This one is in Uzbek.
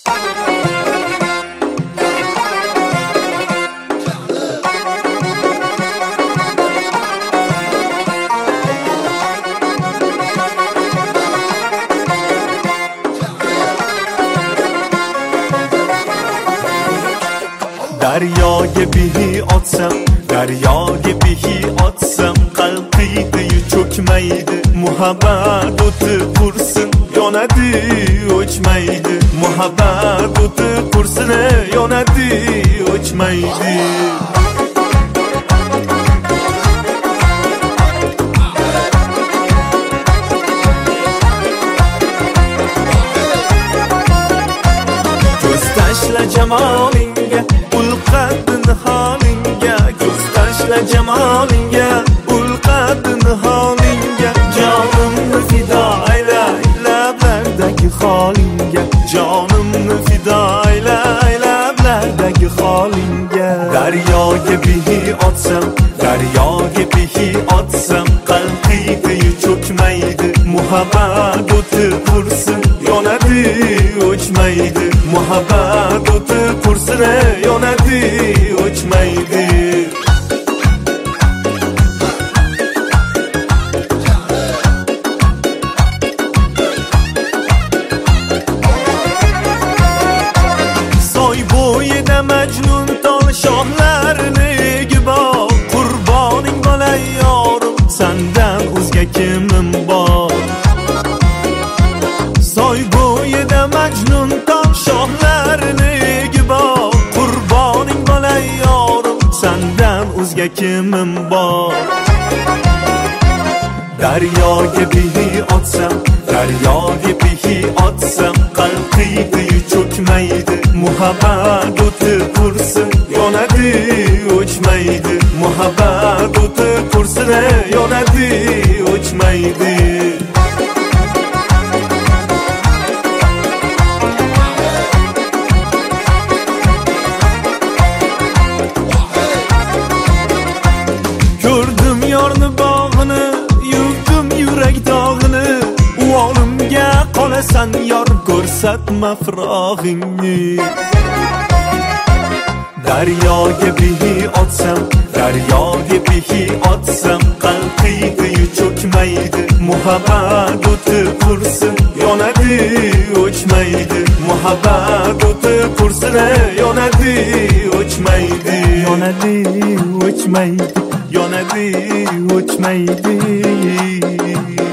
دریای بیهی آتسم دریای بیهی آتسم قلقیده yu cho'kmaydi muhabbat o'ti qursin yonadi o'chmaydi muhabbat o'ti qursin yonadi o'chmaydi ko'z tashla jamolinga ulqadin holingga ko'z tashla jamolinga ulqadin holingga jonimni fido aylay lablardagi holingga jonimni fido aylay lablardagi holingga daryoga bihi otsam daryoga bihi otsam qalqiydi yu cho'kmaydi muhabbat o'ti qursin yonadi o'chmaydi muhabbat o'ti qursin yonadi o'chmaydi soy bo'yida majnun tol shohlarini bor qurboning bo'lay yorim sandan o'zga kimim bor soy bo'yida majnun tol shohlarini bor qurboning bo'lay yorim sandan o'zga kimim bor daryoga bihi otsam daryoga bihi otsam qalqiydi yu cho'kmaydi muhabbat o'ti qursin yonadi o'chmaydi muhabbat o'ti qursin yonadi o'chmaydi ko'rdim yorni bog'ini yuvdim yurak dog'ini u olimga qolasan yor ko'rsatma firog'ingni daryoga bihi otsam daryoga bihi otsam qalqiydi yu cho'kmaydi muhabbat o'ti qursin yonadi o'chmaydi muhabbat o'ti qursin yonadi o'chmaydi yonadi o'chmaydi yonadi o'chmaydi